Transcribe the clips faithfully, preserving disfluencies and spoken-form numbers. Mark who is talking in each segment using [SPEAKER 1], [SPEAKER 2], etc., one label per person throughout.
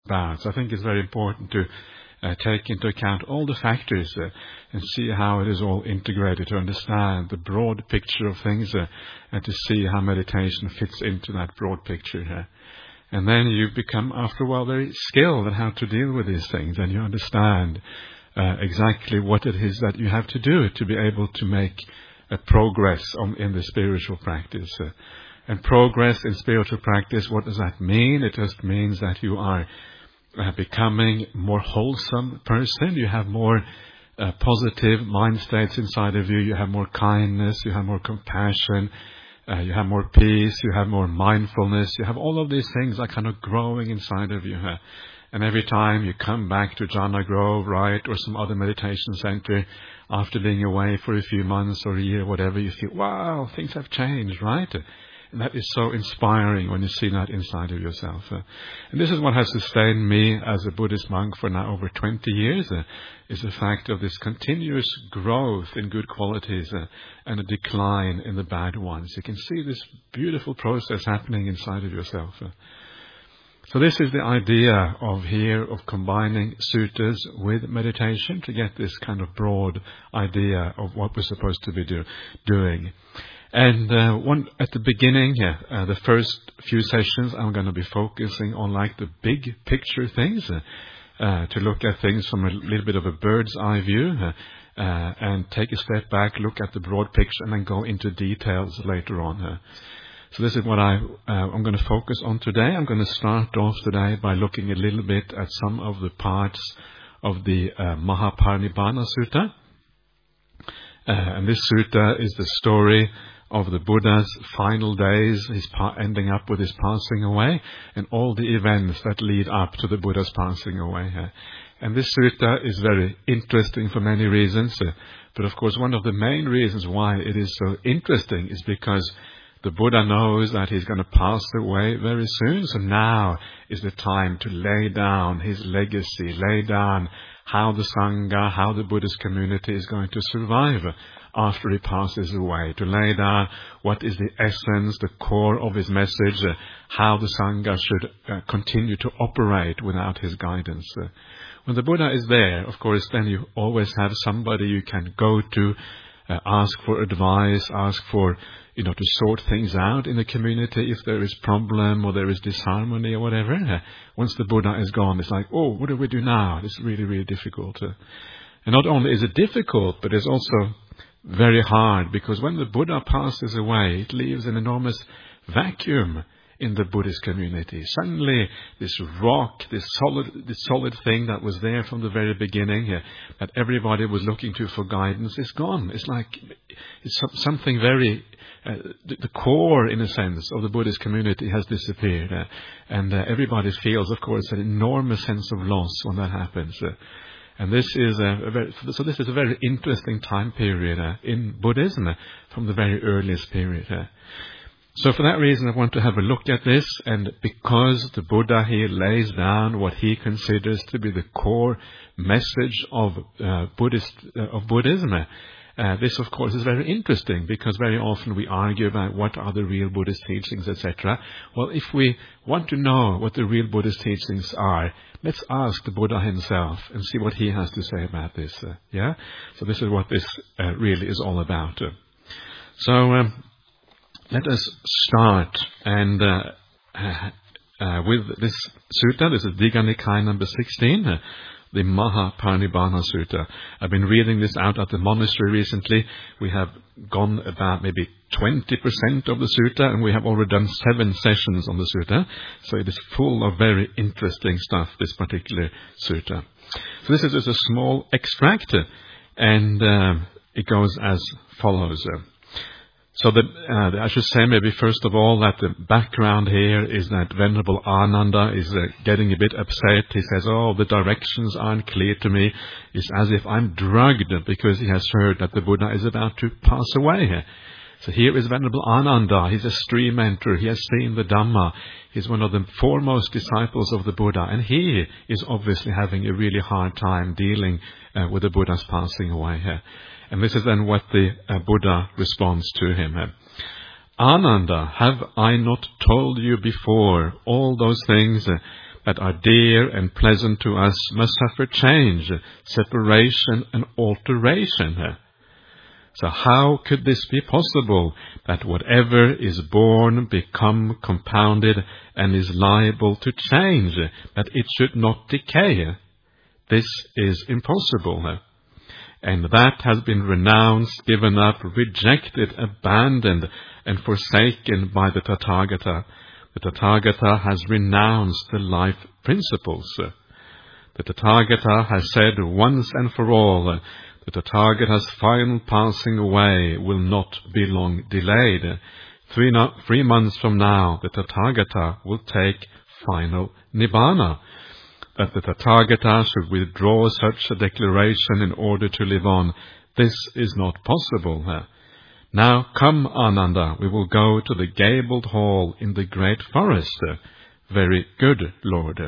[SPEAKER 1] about. So I think it's very important to uh, take into account all the factors uh, and see how it is all integrated, to understand the broad picture of things uh, and to see how meditation fits into that broad picture. Uh. And then you become, after a while, very skilled at how to deal with these things, and you understand uh, exactly what it is that you have to do to be able to make a progress on, in the spiritual practice. Uh, and progress in spiritual practice, what does that mean? It just means that you are uh, becoming a more wholesome person. You have more uh, positive mind states inside of you. You have more kindness. You have more compassion. Uh, you have more peace, you have more mindfulness, you have all of these things that are kind of growing inside of you. Huh? And every time you come back to Jhana Grove, right, or some other meditation center, after being away for a few months or a year, whatever, you feel, wow, things have changed, right? And that is so inspiring when you see that inside of yourself. Uh, and this is what has sustained me as a Buddhist monk for now over twenty years, uh, is the fact of this continuous growth in good qualities uh, and a decline in the bad ones. You can see this beautiful process happening inside of yourself. Uh. So this is the idea of here of combining suttas with meditation to get this kind of broad idea of what we're supposed to be do, doing. And uh, one at the beginning, yeah, uh, the first few sessions, I'm going to be focusing on like the big picture things, uh, uh, to look at things from a little bit of a bird's eye view, uh, uh, and take a step back, look at the broad picture, and then go into details later on. Uh. So this is what I, uh, I'm going to focus on today. I'm going to start off today by looking a little bit at some of the parts of the uh, Mahaparinibbana Sutta. Uh, and this sutta is the story of the Buddha's final days, his pa- ending up with his passing away, and all the events that lead up to the Buddha's passing away. Uh, and this sutta is very interesting for many reasons. Uh, but of course, one of the main reasons why it is so interesting is because the Buddha knows that he's going to pass away very soon. So now is the time to lay down his legacy, lay down how the Sangha, how the Buddhist community is going to survive after he passes away, to lay down what is the essence, the core of his message, uh, how the Sangha should uh, continue to operate without his guidance. Uh, when the Buddha is there, of course, then you always have somebody you can go to, uh, ask for advice, ask for, you know, to sort things out in the community if there is problem or there is disharmony or whatever. Uh, once the Buddha is gone, it's like, oh, what do we do now? It's really, really difficult. Uh, and not only is it difficult, but it's also very hard, because when the Buddha passes away, it leaves an enormous vacuum in the Buddhist community. Suddenly, this rock, this solid, this solid thing that was there from the very beginning, uh, that everybody was looking to for guidance, is gone. It's like it's something very, uh, the, the core, in a sense, of the Buddhist community has disappeared, uh, and uh, everybody feels, of course, an enormous sense of loss when that happens. Uh, And this is a, a very, so this is a very interesting time period uh, in Buddhism uh, from the very earliest period. Uh. So for that reason, I want to have a look at this, and because the Buddha here lays down what he considers to be the core message of uh, Buddhist uh, of Buddhism. Uh, Uh, this, of course, is very interesting, because very often we argue about what are the real Buddhist teachings, et cetera. Well, if we want to know what the real Buddhist teachings are, let's ask the Buddha himself and see what he has to say about this. Uh, yeah? So this is what this uh, really is all about. Uh, so um, let us start and uh, uh, uh, with this sutta. This is Digha Nikaya number sixteen. Uh, the Mahaparinibbana Sutta. I've been reading this out at the monastery recently. We have gone about maybe twenty percent of the sutta, and we have already done seven sessions on the sutta. So it is full of very interesting stuff, this particular sutta. So this is just a small extract, and uh, it goes as follows. So that, uh, I should say maybe first of all that the background here is that Venerable Ananda is uh, getting a bit upset. He says, oh, the directions aren't clear to me. It's as if I'm drugged, because he has heard that the Buddha is about to pass away. So here is Venerable Ananda. He's a stream enter. He has seen the Dhamma. He's one of the foremost disciples of the Buddha. And he is obviously having a really hard time dealing uh, with the Buddha's passing away here. And this is then what the uh, Buddha responds to him. Ananda, have I not told you before all those things uh, that are dear and pleasant to us must suffer change, separation and alteration. So how could this be possible, that whatever is born become compounded and is liable to change, that it should not decay? This is impossible. And that has been renounced, given up, rejected, abandoned, and forsaken by the Tathagata. The Tathagata has renounced the life principles. The Tathagata has said once and for all, the Tathagata's final passing away will not be long delayed. Three, no, three months from now, the Tathagata will take final Nibbana. That the Tathagata should withdraw such a declaration in order to live on, this is not possible. Now come, Ananda, we will go to the gabled hall in the great forest. Very good, Lord.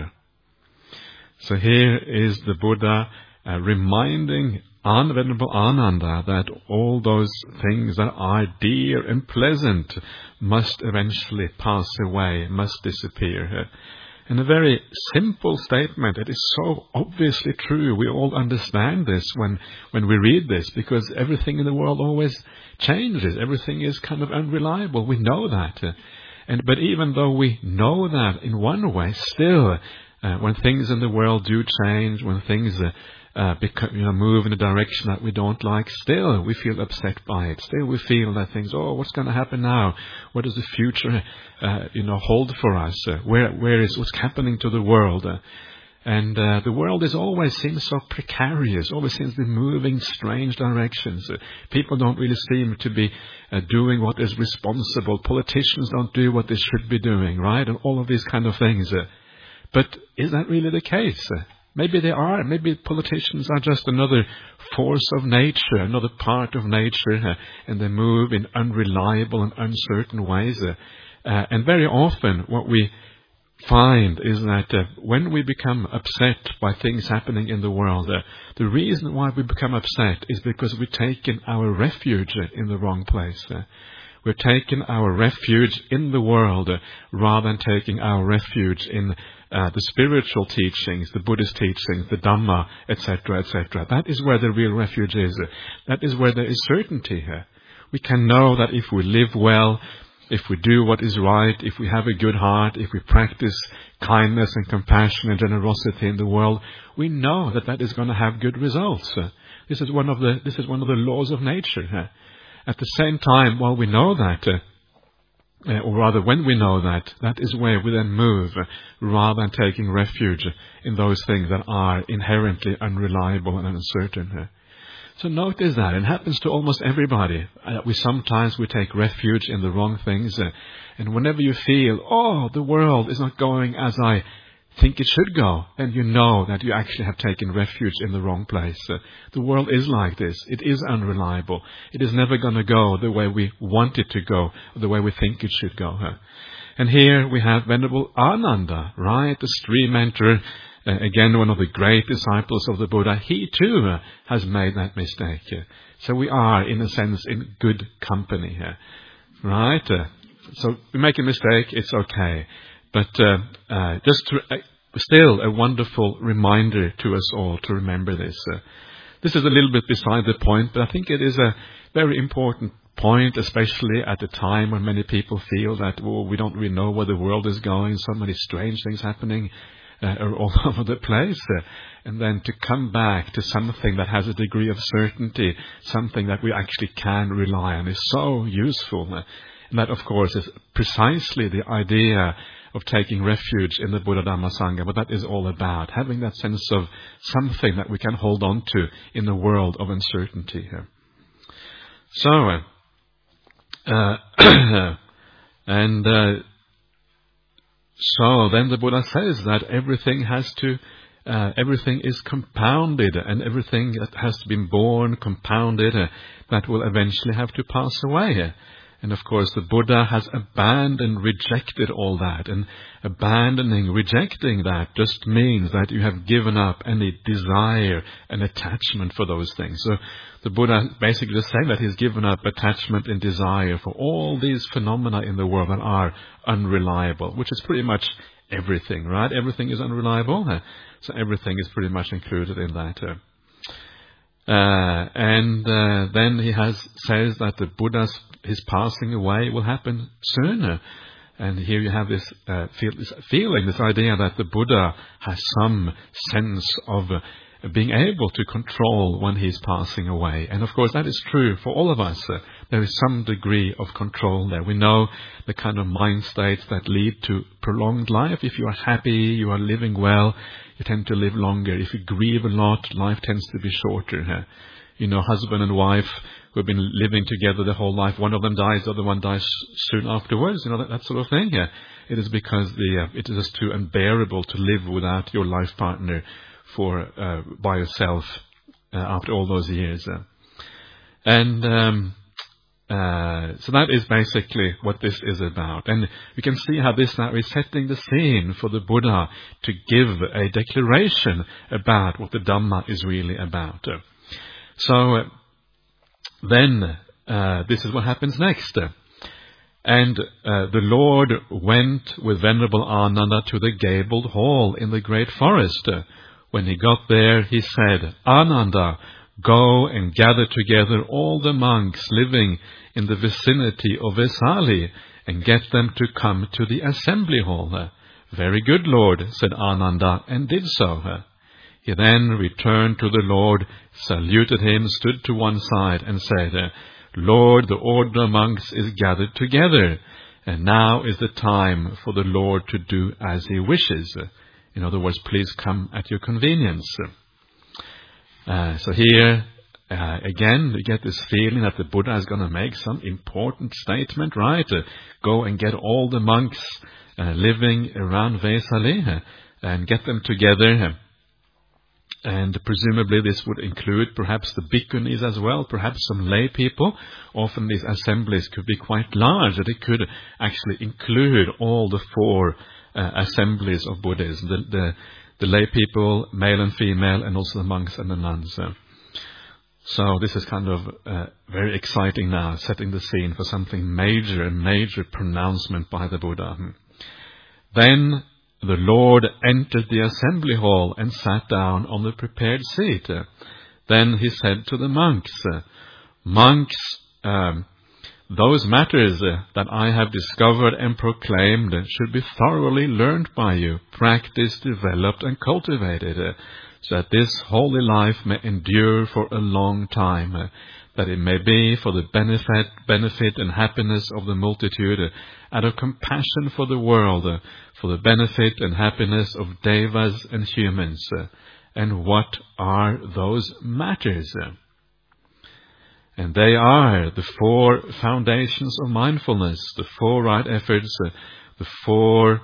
[SPEAKER 1] So here is the Buddha uh, reminding Venerable Ananda that all those things that are dear and pleasant must eventually pass away, must disappear. And a very simple statement. It is so obviously true. We all understand this when, when we read this, because everything in the world always changes. Everything is kind of unreliable. We know that. Uh, and But even though we know that in one way, still, uh, when things in the world do change, when things uh, uh, become, you know, move in a direction that we don't like, still we feel upset by it. Still we feel that things, oh, what's going to happen now? What does the future, uh, you know, hold for us? Uh, where, where is what's happening to the world? Uh, and uh, the world is always seems so precarious, always seems to be moving strange directions. Uh, people don't really seem to be uh, doing what is responsible. Politicians don't do what they should be doing, right? And all of these kind of things. Uh, but is that really the case? Uh, Maybe they are. Maybe politicians are just another force of nature, another part of nature, uh, and they move in unreliable and uncertain ways. Uh, uh, and very often what we find is that uh, when we become upset by things happening in the world, uh, the reason why we become upset is because we've taken our refuge in the wrong place. Uh, We've taken our refuge in the world uh, rather than taking our refuge in uh, the spiritual teachings, the Buddhist teachings, the Dhamma, et cetera, et cetera. That is where the real refuge is. That is where there is certainty here. We can know that if we live well, if we do what is right, if we have a good heart, if we practice kindness and compassion and generosity in the world, we know that that is going to have good results. Uh, this is one of the this is one of the laws of nature. Uh, At the same time, while we know that, uh, uh, or rather when we know that, that is where we then move, uh, rather than taking refuge in those things that are inherently unreliable and uncertain. Uh. So notice that. It happens to almost everybody. Uh, we sometimes we take refuge in the wrong things. Uh, and whenever you feel, oh, the world is not going as I think it should go, and you know that you actually have taken refuge in the wrong place. Uh, the world is like this. It is unreliable. It is never going to go the way we want it to go, the way we think it should go. Uh. And here we have Venerable Ananda, right? The stream mentor, uh, again, one of the great disciples of the Buddha. He too uh, has made that mistake. Uh. So we are, in a sense, in good company here, right? Uh, so we make a mistake, it's okay. But uh, uh, just to, uh, still a wonderful reminder to us all to remember this. Uh, this is a little bit beside the point, but I think it is a very important point, especially at a time when many people feel that, well, we don't really know where the world is going, so many strange things happening uh, all over the place. Uh, and then to come back to something that has a degree of certainty, something that we actually can rely on, is so useful. Uh, and that, of course, is precisely the idea of taking refuge in the Buddha Dhamma Sangha, but that is all about having that sense of something that we can hold on to in the world of uncertainty here. So, uh, and uh, so then the Buddha says that everything has to, uh, everything is compounded, and everything that has to be born, compounded, uh, that will eventually have to pass away. And of course, the Buddha has abandoned, rejected all that. And abandoning, rejecting that just means that you have given up any desire and attachment for those things. So the Buddha basically is saying that he's given up attachment and desire for all these phenomena in the world that are unreliable, which is pretty much everything, right? Everything is unreliable. Uh, so everything is pretty much included in that. Uh, uh, and uh, then he has says that the Buddha's his passing away will happen soon. Uh, and here you have this, uh, feel, this feeling, this idea that the Buddha has some sense of uh, being able to control when he's passing away. And of course that is true for all of us. Uh, there is some degree of control there. We know the kind of mind states that lead to prolonged life. If you are happy, you are living well, you tend to live longer. If you grieve a lot, life tends to be shorter. Uh, you know, husband and wife who have been living together the whole life, one of them dies, the other one dies soon afterwards, you know, that, that sort of thing. Yeah. It is because the uh, it is too unbearable to live without your life partner for uh, by yourself uh, after all those years. Uh. And um, uh, so that is basically what this is about. And you can see how this now is setting the scene for the Buddha to give a declaration about what the Dhamma is really about. Uh. So uh, then uh, this is what happens next. Uh. And uh, the Lord went with Venerable Ananda to the gabled hall in the great forest. Uh, When he got there, he said, Ananda, go and gather together all the monks living in the vicinity of Vesali and get them to come to the assembly hall. Very good, Lord, said Ananda, and did so. He then returned to the Lord, saluted him, stood to one side, and said, Lord, the order of monks is gathered together, and now is the time for the Lord to do as he wishes. In other words, please come at your convenience. Uh, so here, uh, again, we get this feeling that the Buddha is going to make some important statement, right? Uh, go and get all the monks uh, living around Vesali uh, and get them together. Uh, and presumably this would include perhaps the bhikkhunis as well, perhaps some lay people. Often these assemblies could be quite large, that it could actually include all the four Uh, assemblies of Buddhism, the, the, the lay people, male and female, and also the monks and the nuns. Uh, so this is kind of uh, very exciting now, setting the scene for something major, a major pronouncement by the Buddha. Then the Lord entered the assembly hall and sat down on the prepared seat. Uh, then he said to the monks, uh, Monks, um, those matters uh, that I have discovered and proclaimed uh, should be thoroughly learned by you, practiced, developed, and cultivated, uh, so that this holy life may endure for a long time, uh, that it may be for the benefit, benefit and happiness of the multitude, uh, out of compassion for the world, uh, for the benefit and happiness of devas and humans. Uh, and what are those matters? Uh, And they are the four foundations of mindfulness, the four right efforts, uh, the four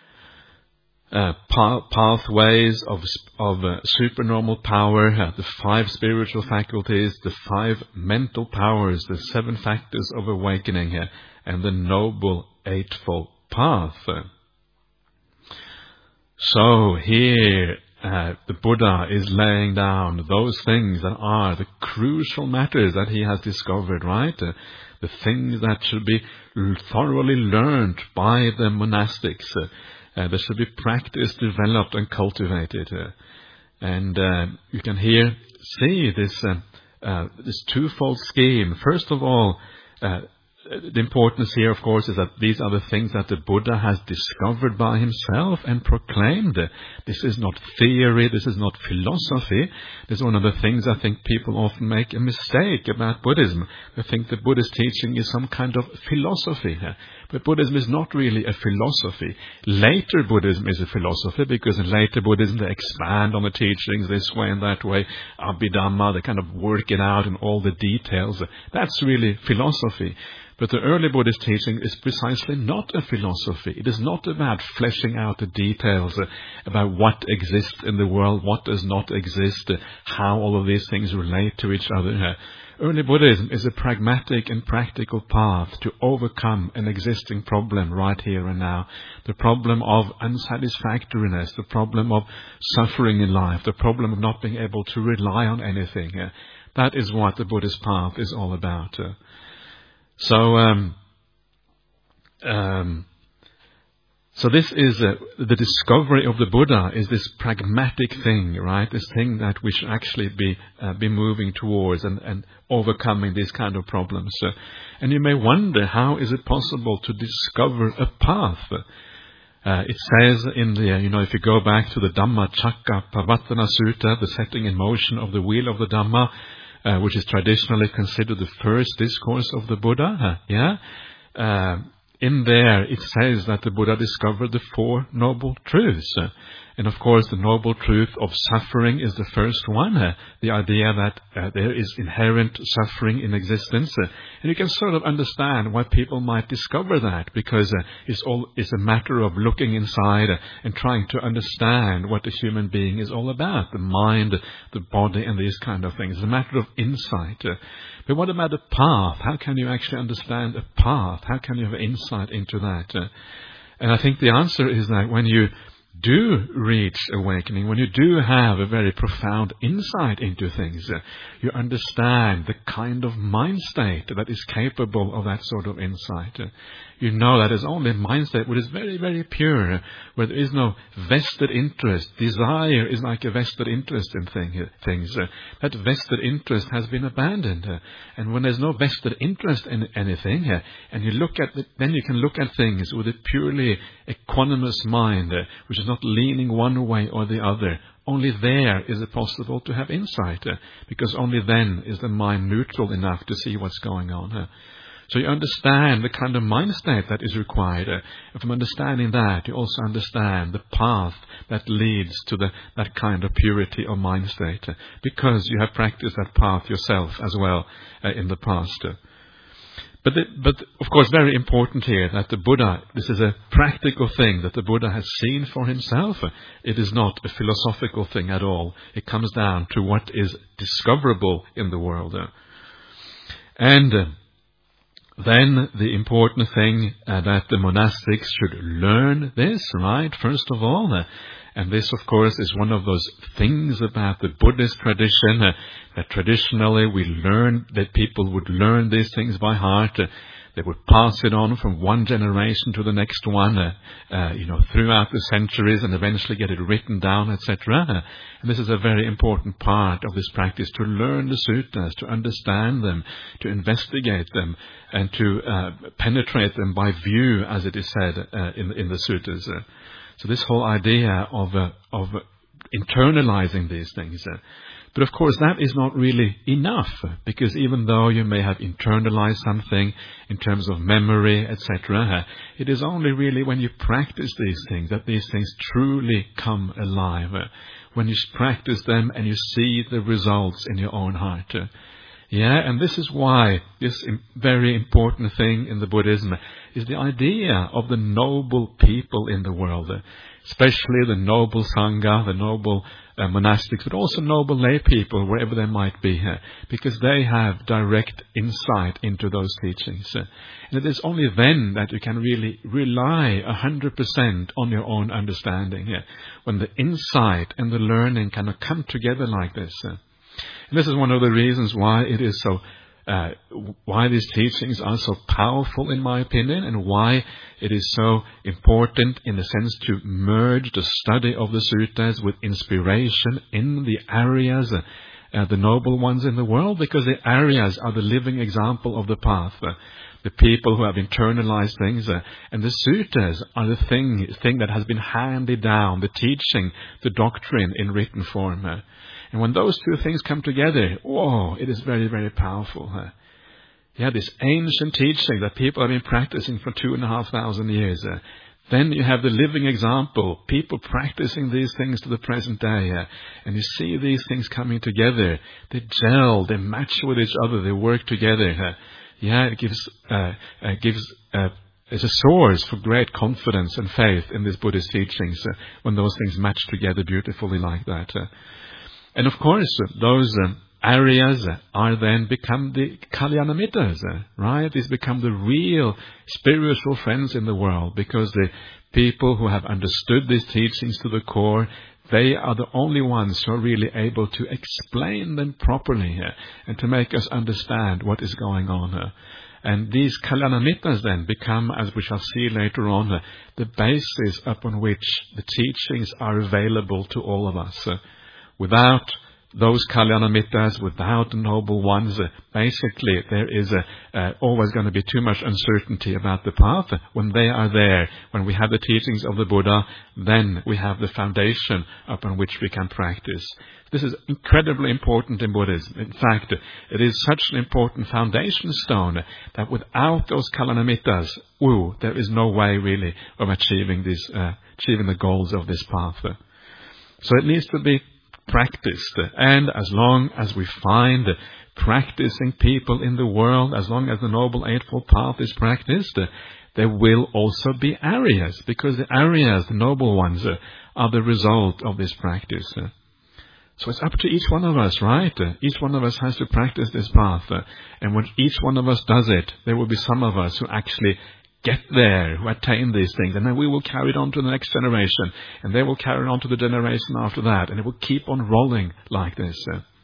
[SPEAKER 1] uh, pa- pathways of of uh, supernormal power, uh, the five spiritual faculties, the five mental powers, the seven factors of awakening, uh, and the noble eightfold path. So here, Uh, the Buddha is laying down those things that are the crucial matters that he has discovered, right? Uh, the things that should be thoroughly learned by the monastics. Uh, uh, that should be practiced, developed, and cultivated. Uh, and uh, you can here see this uh, uh, this twofold scheme. First of all, uh, the importance here, of course, is that these are the things that the Buddha has discovered by himself and proclaimed. This is not theory, this is not philosophy. This is one of the things I think people often make a mistake about Buddhism. They think the Buddhist teaching is some kind of philosophy. But Buddhism is not really a philosophy. Later Buddhism is a philosophy, because in later Buddhism they expand on the teachings this way and that way. Abhidhamma, they kind of work it out in all the details. That's really philosophy. But the early Buddhist teaching is precisely not a philosophy. It is not about fleshing out the details uh, about what exists in the world, what does not exist, uh, how all of these things relate to each other. Uh, early Buddhism is a pragmatic and practical path to overcome an existing problem right here and now. The problem of unsatisfactoriness, the problem of suffering in life, the problem of not being able to rely on anything. Uh, that is what the Buddhist path is all about. Uh, So, um, um, So this is uh, the discovery of the Buddha is this pragmatic thing, right? This thing that we should actually be uh, be moving towards and, and overcoming these kind of problems. Uh, and you may wonder, how is it possible to discover a path? Uh, it says in the, uh, you know, if you go back to the Dhammacakkappavattana Sutta, the setting in motion of the wheel of the Dhamma, uh, which is traditionally considered the first discourse of the Buddha, uh, yeah. Uh, In there, it says that the Buddha discovered the Four Noble Truths. And of course, the noble truth of suffering is the first one. Uh, the idea that uh, there is inherent suffering in existence. Uh, and you can sort of understand why people might discover that, because uh, it's all it's a matter of looking inside uh, and trying to understand what the human being is all about. The mind, the body, and these kind of things. It's a matter of insight. Uh, but what about a path? How can you actually understand a path? How can you have insight into that? Uh, and I think the answer is that when you do reach awakening, when you do have a very profound insight into things, uh, you understand the kind of mind state that is capable of that sort of insight. Uh, you know that is only a mind state which is very, very pure, uh, where there is no vested interest. Desire is like a vested interest in thing, uh, things. Uh, that vested interest has been abandoned. Uh, and when there's no vested interest in anything, uh, and you look at it, then you can look at things with a purely equanimous mind, uh, which is not leaning one way or the other. Only there is it possible to have insight, uh, because only then is the mind neutral enough to see what's going on. Uh. So you understand the kind of mind state that is required. Uh, and from understanding that, you also understand the path that leads to the, that kind of purity of mind state, uh, because you have practiced that path yourself as well uh, in the past. Uh. But, the, but of course, very important here that the Buddha, this is a practical thing that the Buddha has seen for himself. It is not a philosophical thing at all. It comes down to what is discoverable in the world. And uh, then the important thing uh, that the monastics should learn this, right, first of all. Uh, And this, of course, is one of those things about the Buddhist tradition, uh, that traditionally we learn, that people would learn these things by heart. Uh, they would pass it on from one generation to the next one, uh, uh, you know, throughout the centuries, and eventually get it written down, et cetera. Uh, and this is a very important part of this practice, to learn the suttas, to understand them, to investigate them, and to uh, penetrate them by view, as it is said uh, in, in the suttas. Uh, So this whole idea of uh, of internalizing these things. Uh, but of course that is not really enough, because even though you may have internalized something in terms of memory, et cetera, uh, it is only really when you practice these things that these things truly come alive. Uh, when you practice them and you see the results in your own heart. Uh, Yeah, and this is why this very important thing in the Buddhism is the idea of the noble people in the world, especially the noble Sangha, the noble uh, monastics, but also noble lay people, wherever they might be, uh, because they have direct insight into those teachings. Uh, and it is only then that you can really rely one hundred percent on your own understanding, uh, when the insight and the learning kind of come together like this. Uh, And this is one of the reasons why it is so, uh, why these teachings are so powerful, in my opinion, and why it is so important, in a sense, to merge the study of the suttas with inspiration in the areas, uh, uh, the noble ones in the world, because the areas are the living example of the path. Uh, the people who have internalized things, uh, and the suttas are the thing, thing that has been handed down, the teaching, the doctrine in written form. Uh, And when those two things come together, oh, it is very, very powerful. Huh? Yeah, this ancient teaching that people have been practicing for two and a half thousand years. Uh, then you have the living example, people practicing these things to the present day. Uh, and you see these things coming together. They gel, they match with each other, they work together. Uh, yeah, it gives, uh, uh, gives, uh, is a source for great confidence and faith in these Buddhist teachings, uh, when those things match together beautifully like that. Uh, And of course, those um, areas are then become the Kalyanamitas, right? These become the real spiritual friends in the world, because the people who have understood these teachings to the core, they are the only ones who are really able to explain them properly uh, and to make us understand what is going on. Uh. And these Kalyanamitas then become, as we shall see later on, uh, the basis upon which the teachings are available to all of us. Uh, without those Kalyanamitas, without the noble ones, uh, basically there is uh, uh, always going to be too much uncertainty about the path. When they are there, when we have the teachings of the Buddha, then we have the foundation upon which we can practice. This is incredibly important in Buddhism. In fact, it is such an important foundation stone that without those Kalyanamitas, ooh, there is no way really of achieving this, uh, achieving the goals of this path. So it needs to be practiced, and as long as we find practicing people in the world, as long as the Noble Eightfold Path is practiced, there will also be areas, because the areas, the noble ones, are the result of this practice. So it's up to each one of us, right? Each one of us has to practice this path, and when each one of us does it, there will be some of us who actually get there, who attain these things, and then we will carry it on to the next generation, and they will carry it on to the generation after that, and it will keep on rolling like this.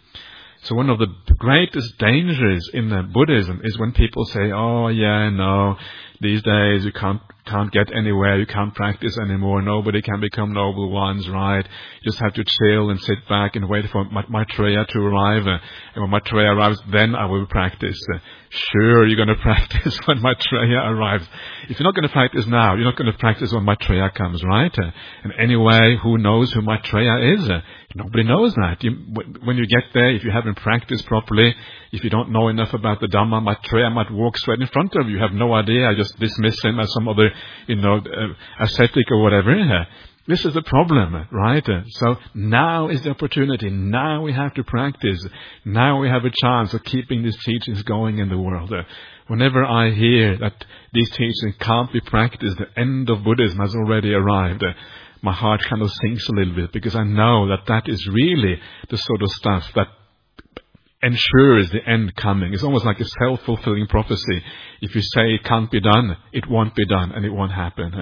[SPEAKER 1] So one of the greatest dangers in uh, Buddhism is when people say, oh yeah, no, these days you can't can't get anywhere, you can't practice anymore, nobody can become noble ones, right? You just have to chill and sit back and wait for Maitreya to arrive, uh, and when Maitreya arrives, then I will practice. Uh, sure, you're going to practice when Maitreya arrives. If you're not going to practice now, you're not going to practice when Maitreya comes, right? Uh, and anyway, who knows who Maitreya is? Uh, nobody knows that. You, when you get there, if you haven't practiced properly, if you don't know enough about the Dhamma, Maitreya might walk straight in front of you. You have no idea. I just dismiss him as some other, you know, uh, ascetic or whatever. Uh, this is the problem, right? Uh, so now is the opportunity. Now we have to practice. Now we have a chance of keeping these teachings going in the world. Uh, whenever I hear that these teachings can't be practiced, the end of Buddhism has already arrived. Uh, my heart kind of sinks a little bit, because I know that that is really the sort of stuff that ensures the end coming. It's almost like a self-fulfilling prophecy. If you say it can't be done, it won't be done, and it won't happen.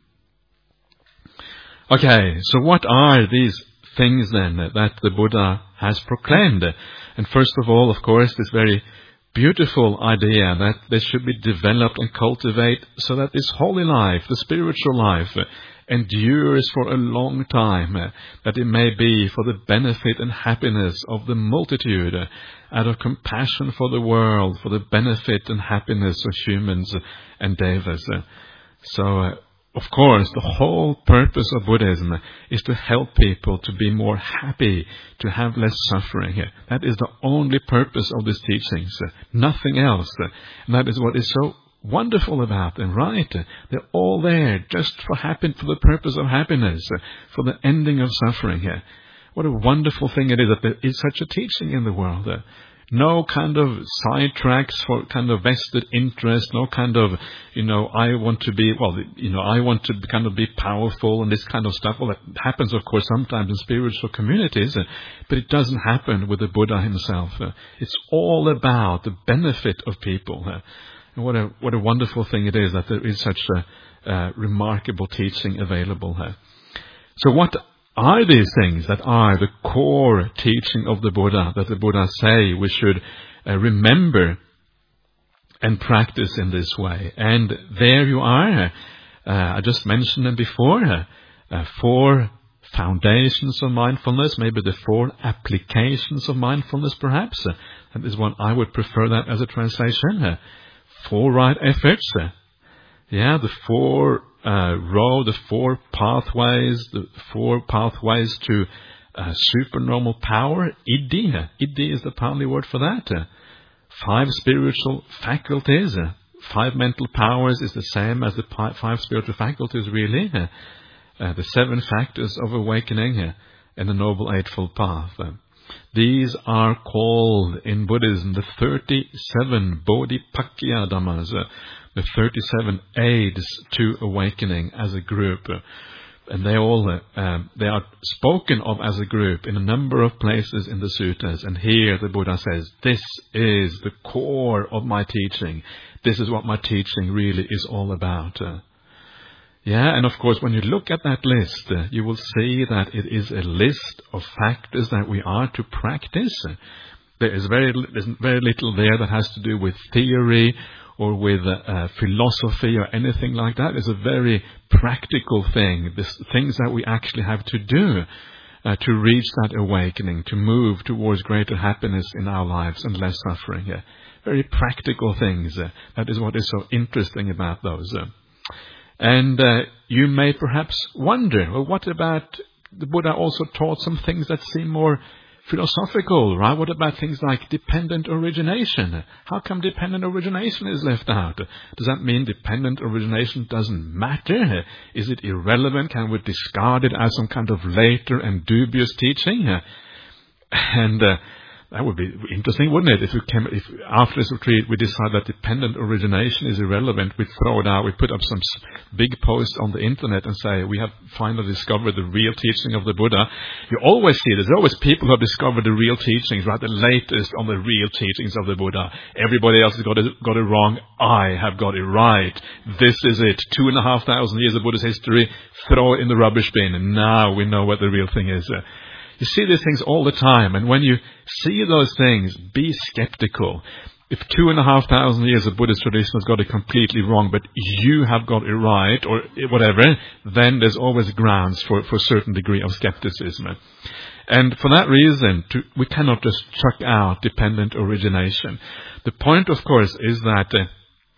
[SPEAKER 1] Okay, so what are these things then that the Buddha has proclaimed? And first of all, of course, this very beautiful idea that they should be developed and cultivated so that this holy life, the spiritual life, endures for a long time, uh, that it may be for the benefit and happiness of the multitude, uh, out of compassion for the world, for the benefit and happiness of humans and devas. Uh, so, uh, of course, the whole purpose of Buddhism is to help people to be more happy, to have less suffering. Uh, that is the only purpose of these teachings, uh, nothing else. Uh, and that is what is so wonderful about them, right? They're all there just for happen for the purpose of happiness, for the ending of suffering. What a wonderful thing it is that there is such a teaching in the world. No kind of sidetracks for kind of vested interest, no kind of, you know, I want to be, well, you know, I want to kind of be powerful and this kind of stuff. Well, that happens, of course, sometimes in spiritual communities, but it doesn't happen with the Buddha himself. It's all about the benefit of people. And what a what a wonderful thing it is that there is such a uh, remarkable teaching available here. So what are these things that are the core teaching of the Buddha, that the Buddha say we should uh, remember and practice in this way? And there you are. Uh, I just mentioned them before. Uh, four foundations of mindfulness, maybe the four applications of mindfulness perhaps. Uh, that is what I would prefer that as a translation. Uh, Four right efforts, uh, yeah, the four uh, road, the four pathways, the four pathways to uh, supernormal power. Iddhi, uh, Iddhi is the Pali word for that. Uh, five spiritual faculties, uh, five mental powers is the same as the pi- five spiritual faculties, really. Uh, uh, the seven factors of awakening uh, and the Noble Eightfold Path. Uh, These are called in Buddhism the thirty-seven Bodhipakkhya Dhammas, uh, the thirty-seven aids to awakening as a group. Uh, and they all uh, um, they are spoken of as a group in a number of places in the suttas. And here the Buddha says, this is the core of my teaching. This is what my teaching really is all about. Uh, Yeah, and of course, when you look at that list, uh, you will see that it is a list of factors that we are to practice. There is very, there's very little there that has to do with theory or with uh, philosophy or anything like that. It's a very practical thing. This things that we actually have to do uh, to reach that awakening, to move towards greater happiness in our lives and less suffering. Uh, very practical things. Uh, that is what is so interesting about those. Uh, and uh, you may perhaps wonder, well, what about the Buddha also taught some things that seem more philosophical, right? What about things like dependent origination? How come dependent origination is left out? Does that mean dependent origination doesn't matter? Is it irrelevant? Can we discard it as some kind of later and dubious teaching? And uh, that would be interesting, wouldn't it? If we came, if after this retreat we decide that dependent origination is irrelevant, we throw it out, we put up some big post on the internet and say we have finally discovered the real teaching of the Buddha. You always see there's always people who have discovered the real teachings, right? The latest on the real teachings of the Buddha. Everybody else has got it, got it wrong. I have got it right. This is it. Two and a half thousand years of Buddha's history. Throw it in the rubbish bin, and now we know what the real thing is. Uh, You see these things all the time, and when you see those things, be skeptical. If two and a half thousand years of Buddhist tradition has got it completely wrong, but you have got it right, or whatever, then there's always grounds for, for a certain degree of skepticism. And for that reason, to, we cannot just chuck out dependent origination. The point, of course, is that uh,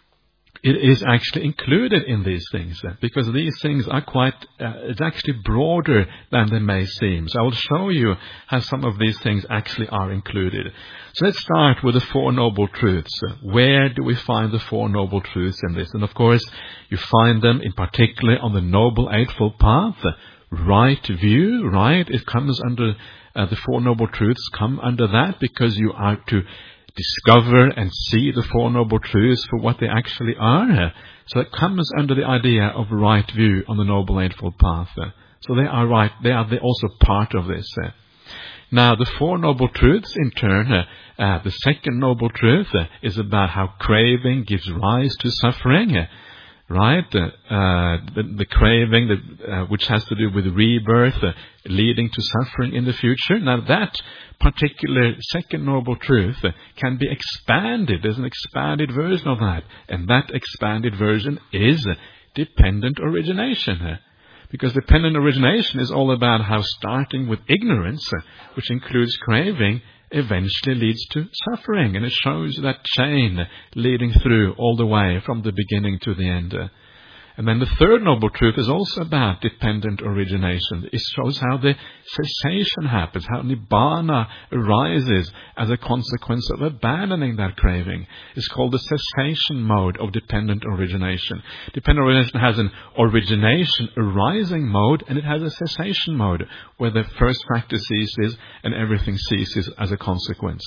[SPEAKER 1] it is actually included in these things, uh, because these things are quite, uh, it's actually broader than they may seem. So I will show you how some of these things actually are included. So let's start with the Four Noble Truths. Where do we find the Four Noble Truths in this? And of course, you find them in particular on the Noble Eightfold Path, right view, right? It comes under, uh, the Four Noble Truths come under that, because you are to discover and see the Four Noble Truths for what they actually are. So it comes under the idea of right view on the Noble Eightfold Path. So they are right, they are also part of this. Now, the Four Noble Truths, in turn, uh, the second Noble Truth uh, is about how craving gives rise to suffering. Right? Uh, the, the craving that, uh, which has to do with rebirth, uh, leading to suffering in the future. Now that particular second noble truth uh, can be expanded. There's an expanded version of that. And that expanded version is uh, dependent origination. Uh, because dependent origination is all about how starting with ignorance, uh, which includes craving, eventually leads to suffering, and it shows that chain leading through all the way from the beginning to the end. And then the third noble truth is also about dependent origination. It shows how the cessation happens, how nibbana arises as a consequence of abandoning that craving. It's called the cessation mode of dependent origination. Dependent origination has an origination arising mode, and it has a cessation mode, where the first factor ceases and everything ceases as a consequence.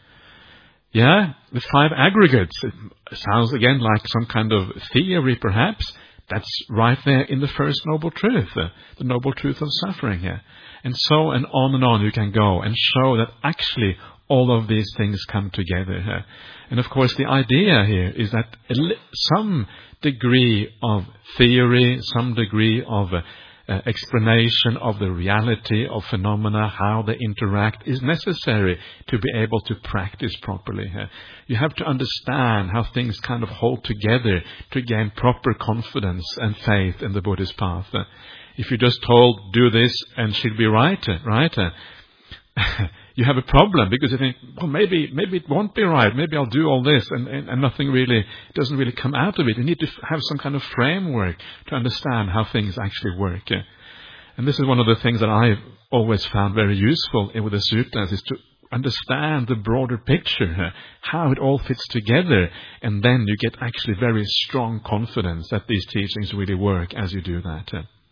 [SPEAKER 1] Yeah, the five aggregates. It sounds again like some kind of theory, perhaps. That's right there in the first noble truth, uh, the noble truth of suffering here. And so and on and on you can go and show that actually all of these things come together here. And of course the idea here is that some degree of theory, some degree of uh, uh, explanation of the reality of phenomena, how they interact, is necessary to be able to practice properly here. You have to understand how things kind of hold together to gain proper confidence and faith in the Buddhist path. Uh, if you're just told, do this and she'll be right, right? Uh, you have a problem, because you think, well, maybe maybe it won't be right. Maybe I'll do all this, and, and, and nothing really, doesn't really come out of it. You need to have some kind of framework to understand how things actually work. And this is one of the things that I've always found very useful with the suttas, is to understand the broader picture, how it all fits together, and then you get actually very strong confidence that these teachings really work as you do that.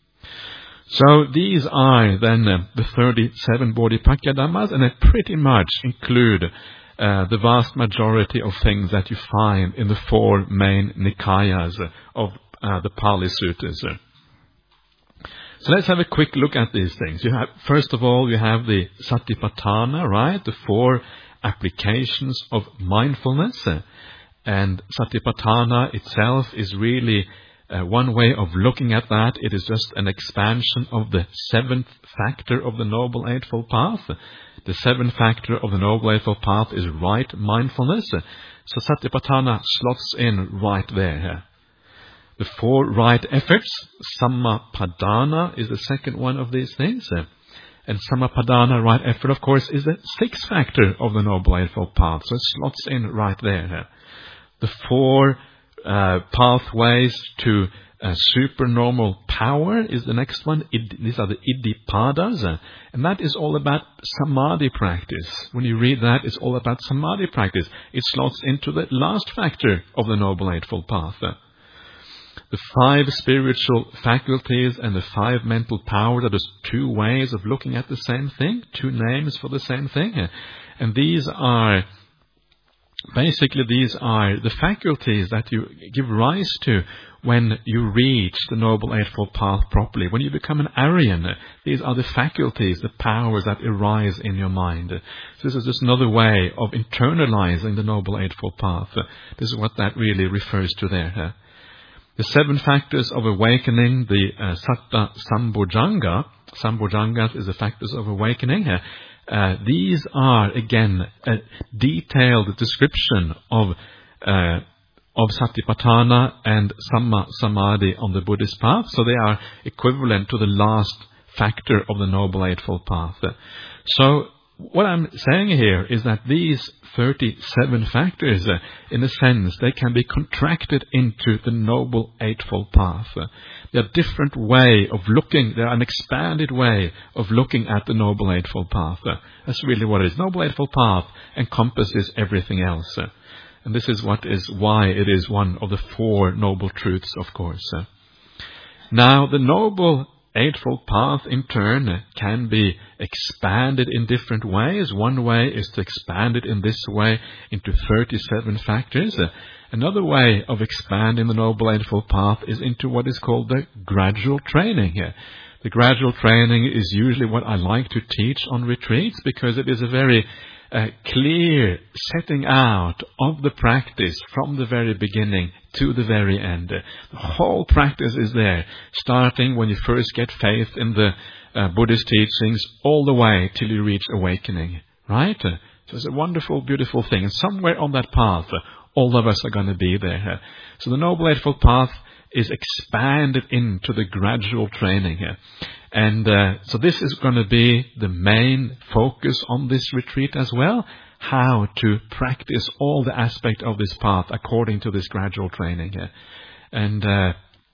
[SPEAKER 1] So these are then uh, the thirty-seven Bodhipakya Dhammas, and they pretty much include uh, the vast majority of things that you find in the four main Nikayas of uh, the Pali Suttas. So let's have a quick look at these things. You have, first of all, you have the Satipatthana, right? The four applications of mindfulness. And Satipatthana itself is really Uh, one way of looking at that. It is just an expansion of the seventh factor of the Noble Eightfold Path. The seventh factor of the Noble Eightfold Path is right mindfulness. So Satipatthana slots in right there. The four right efforts, Sammapadana is the second one of these things. And Sammapadana, right effort, of course, is the sixth factor of the Noble Eightfold Path. So it slots in right there. The four uh, pathways to uh, supernormal power is the next one. Id, these are the Iddhipadas. Uh, and that is all about Samadhi practice. When you read that, it's all about Samadhi practice. It slots into the last factor of the Noble Eightfold Path. Uh, The five spiritual faculties and the five mental powers are just two ways of looking at the same thing, two names for the same thing. And these are, basically these are the faculties that you give rise to when you reach the Noble Eightfold Path properly. When you become an Aryan, these are the faculties, the powers that arise in your mind. So this is just another way of internalizing the Noble Eightfold Path. This is what that really refers to there. The seven factors of awakening, the uh, Satta Sambojjhanga, Sambojjhangas is the factors of awakening. Uh, these are, again, a detailed description of uh, of Satipatthana and Samma Samadhi on the Buddhist path. So they are equivalent to the last factor of the Noble Eightfold Path. So what I'm saying here is that these thirty-seven factors, uh, in a sense, they can be contracted into the Noble Eightfold Path. Uh, they're a different way of looking, they're an expanded way of looking at the Noble Eightfold Path. Uh, that's really what it is. Noble Eightfold Path encompasses everything else. Uh, and this is what is why it is one of the four noble truths, of course. Uh, now, the Noble Eightfold Path, in turn, can be expanded in different ways. One way is to expand it in this way into thirty-seven factors. Another way of expanding the Noble Eightfold Path is into what is called the gradual training. The gradual training is usually what I like to teach on retreats, because it is a very uh, clear setting out of the practice from the very beginning to the very end. The whole practice is there, starting when you first get faith in the uh, Buddhist teachings, all the way till you reach awakening. Right? So it's a wonderful, beautiful thing. And somewhere on that path, uh, all of us are going to be there. So the Noble Eightfold Path is expanded into the gradual training here. And uh, so this is going to be the main focus on this retreat as well, how to practice all the aspect of this path according to this gradual training here. And uh,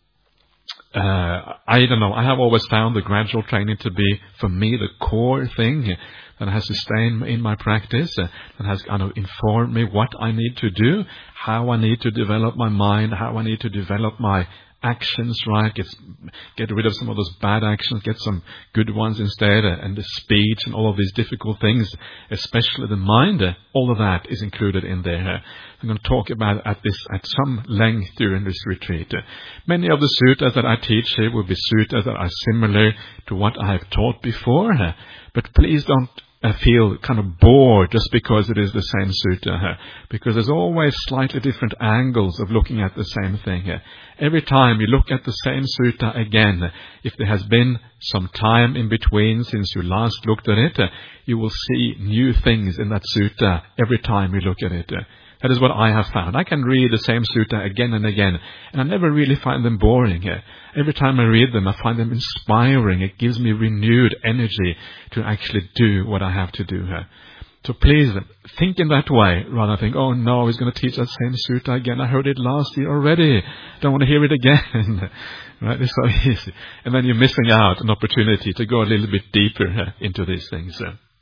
[SPEAKER 1] uh, I don't know, I have always found the gradual training to be, for me, the core thing that has to stay in, in my practice, uh, that has kind of informed me what I need to do, how I need to develop my mind, how I need to develop my actions, right? Get, get rid of some of those bad actions, get some good ones instead, uh, and the speech and all of these difficult things, especially the mind, uh, all of that is included in there. Uh, I'm going to talk about at this at some length during this retreat. Uh, many of the suttas that I teach here will be suttas that are similar to what I have taught before, uh, but please don't I feel kind of bored just because it is the same sutta, because there's always slightly different angles of looking at the same thing. Every time you look at the same sutta again, if there has been some time in between since you last looked at it, you will see new things in that sutta every time you look at it. That is what I have found. I can read the same sutta again and again, and I never really find them boring. Every time I read them, I find them inspiring. It gives me renewed energy to actually do what I have to do. So please, think in that way, rather than think, oh no, he's going to teach that same sutta again. I heard it last year already. Don't want to hear it again. Right? It's so easy. And then you're missing out an opportunity to go a little bit deeper into these things.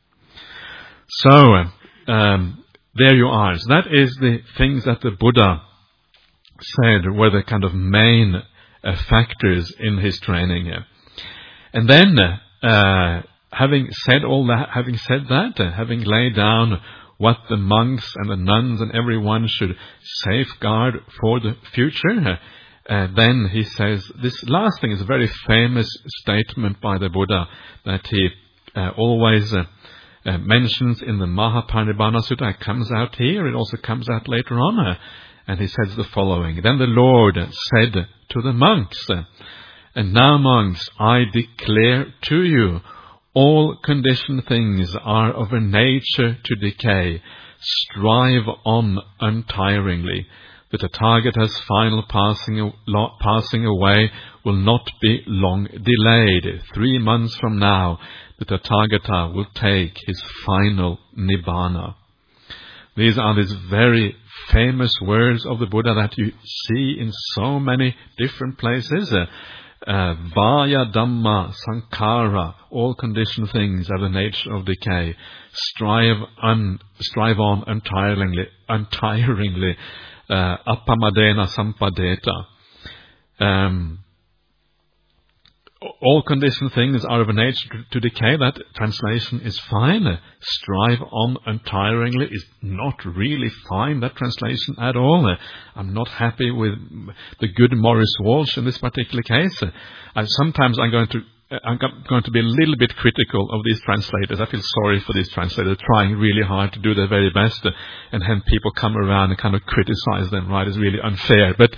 [SPEAKER 1] So, um, there you are. So that is the things that the Buddha said were the kind of main uh, factors in his training here. And then, uh, having said all that, having said that, uh, having laid down what the monks and the nuns and everyone should safeguard for the future, uh, then he says, this last thing is a very famous statement by the Buddha that he uh, always uh, Uh, mentions in the Mahaparinibbana Sutta. It comes out here, it also comes out later on, uh, and he says the following: Then the Lord said to the monks, and now monks, I declare to you, all conditioned things are of a nature to decay, strive on untiringly. The Tathagata's final passing, passing away will not be long delayed. Three months from now, the Tathagata will take his final Nibbana. These are these very famous words of the Buddha that you see in so many different places. Uh, uh, Vaya Dhamma Sankhara, all conditioned things have the nature of decay. Strive, un, strive on untiringly, untiringly. Uh, Appamadena Sampadeta. Um, all conditioned things are of a nature to, to decay. That translation is fine. Strive on untiringly is not really fine, that translation at all. I'm not happy with the good Maurice Walsh in this particular case. I, sometimes I'm going to I'm going to be a little bit critical of these translators. I feel sorry for these translators trying really hard to do their very best, and then people come around and kind of criticize them, right? It's really unfair. But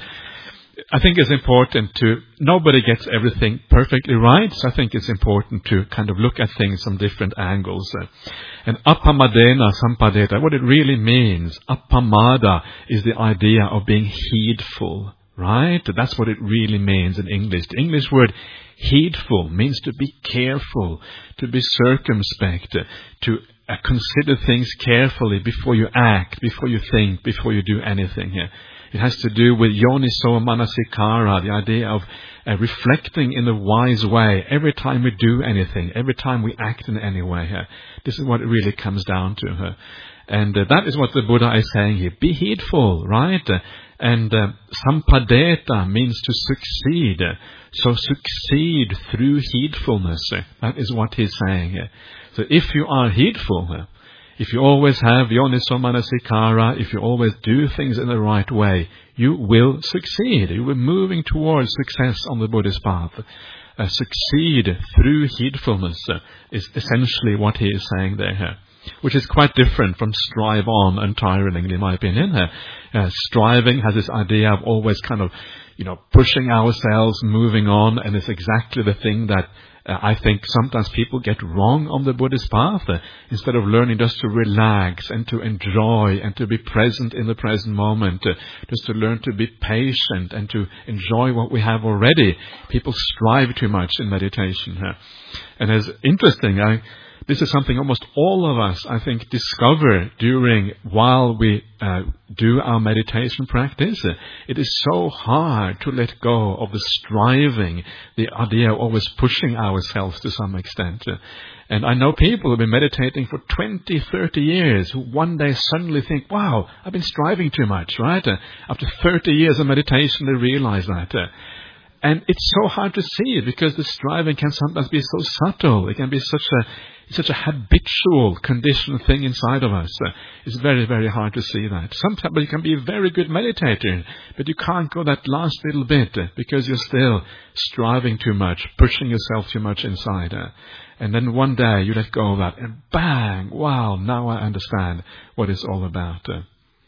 [SPEAKER 1] I think it's important to, nobody gets everything perfectly right, so I think it's important to kind of look at things from different angles. And appamadena sampadeta, what it really means, appamada is the idea of being heedful, right? That's what it really means in English. The English word heedful means to be careful, to be circumspect, to uh, consider things carefully before you act, before you think, before you do anything. It has to do with yoniso manasikara, the idea of uh, reflecting in a wise way every time we do anything, every time we act in any way. Uh, this is what it really comes down to. Uh, and uh, that is what the Buddha is saying here. Be heedful, right? Uh, and uh, sampadeta means to succeed. Uh, so succeed through heedfulness. Uh, that is what he's saying here. So if you are heedful, uh, if you always have yoniso manasikara, if you always do things in the right way, you will succeed. You will be moving towards success on the Buddhist path. Uh, succeed through heedfulness uh, is essentially what he is saying there, uh, which is quite different from strive on untiringly, in my opinion. Uh, uh, striving has this idea of always kind of, you know, pushing ourselves, moving on, and it's exactly the thing that Uh, I think sometimes people get wrong on the Buddhist path. Uh, instead of learning just to relax and to enjoy and to be present in the present moment, uh, just to learn to be patient and to enjoy what we have already, people strive too much in meditation. Uh, and it's interesting, I, this is something almost all of us, I think, discover during, while we uh, do our meditation practice. Uh, it is so hard to let go of the striving, the idea of always pushing ourselves to some extent. Uh, and I know people who have been meditating for twenty, thirty years who one day suddenly think, wow, I've been striving too much, right? Uh, after thirty years of meditation, they realize that. Uh, And it's so hard to see it because the striving can sometimes be so subtle. It can be such a such a habitual conditioned thing inside of us. Uh, it's very, very hard to see that. Sometimes you can be a very good meditator, but you can't go that last little bit uh, because you're still striving too much, pushing yourself too much inside. Uh, and then one day you let go of that and bang, wow, now I understand what it's all about. Uh,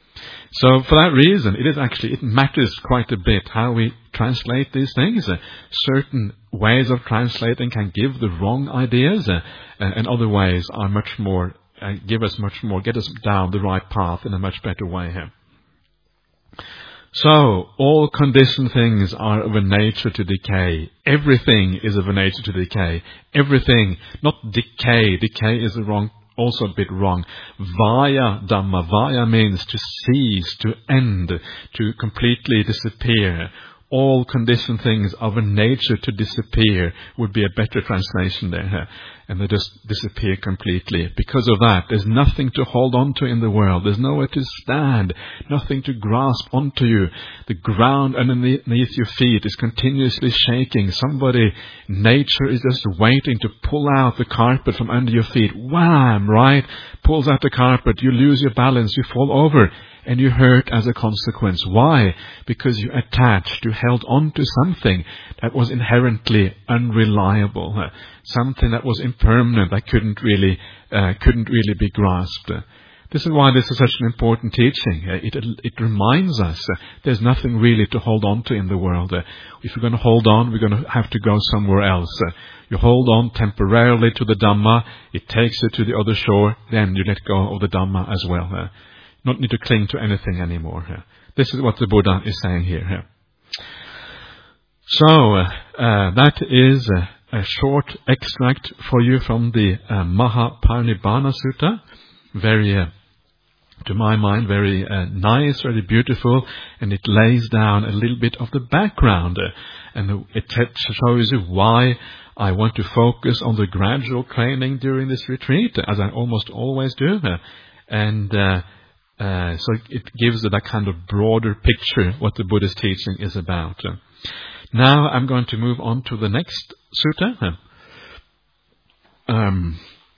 [SPEAKER 1] So for that reason, it is actually, it matters quite a bit how we translate these things. Uh, certain ways of translating can give the wrong ideas, uh, and other ways are much more, uh, give us much more, get us down the right path in a much better way here. So, all conditioned things are of a nature to decay. Everything is of a nature to decay. Everything, not decay. Decay is the wrong also a bit wrong. Vaya Dhamma. Vaya means to cease, to end, to completely disappear. All conditioned things of a nature to disappear would be a better translation there. And they just disappear completely. Because of that, there's nothing to hold on to in the world. There's nowhere to stand, nothing to grasp onto you. The ground underneath your feet is continuously shaking. Somebody, nature is just waiting to pull out the carpet from under your feet. Wham, right? Pulls out the carpet, you lose your balance, you fall over. And you hurt as a consequence. Why? Because you attached, you held on to something that was inherently unreliable, uh, something that was impermanent, that couldn't really, uh, couldn't really be grasped. Uh, This is why this is such an important teaching. Uh, it, it reminds us uh, there's nothing really to hold on to in the world. Uh, if we're going to hold on, we're going to have to go somewhere else. Uh, you hold on temporarily to the Dhamma, it takes you to the other shore, then you let go of the Dhamma as well. Uh, not need to cling to anything anymore. Uh, this is what the Buddha is saying here. Uh. So, uh, uh, that is uh, a short extract for you from the uh, Mahaparinibbana Sutta. Very, uh, to my mind, very uh, nice, very beautiful, and it lays down a little bit of the background. Uh, and it t- shows you why I want to focus on the gradual training during this retreat, as I almost always do. Uh, and uh, uh, so it gives that kind of broader picture what the Buddha's teaching is about. Uh, now I'm going to move on to the next sutta. Uh, um,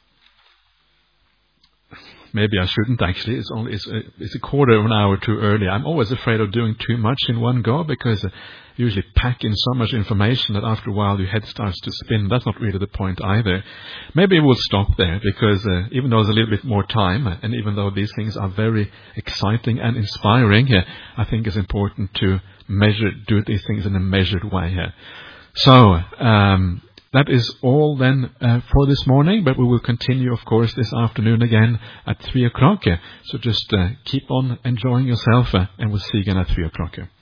[SPEAKER 1] Maybe I shouldn't actually. It's only it's a, it's a quarter of an hour too early. I'm always afraid of doing too much in one go because I usually pack in so much information that after a while your head starts to spin. That's not really the point either. Maybe we'll stop there because uh, even though there's a little bit more time and even though these things are very exciting and inspiring, uh, I think it's important to measure, do these things in a measured way. Uh. So, um, that is all then uh, for this morning, but we will continue, of course, this afternoon again at three o'clock. Uh, so just uh, keep on enjoying yourself, uh, and we'll see you again at three o'clock. Uh.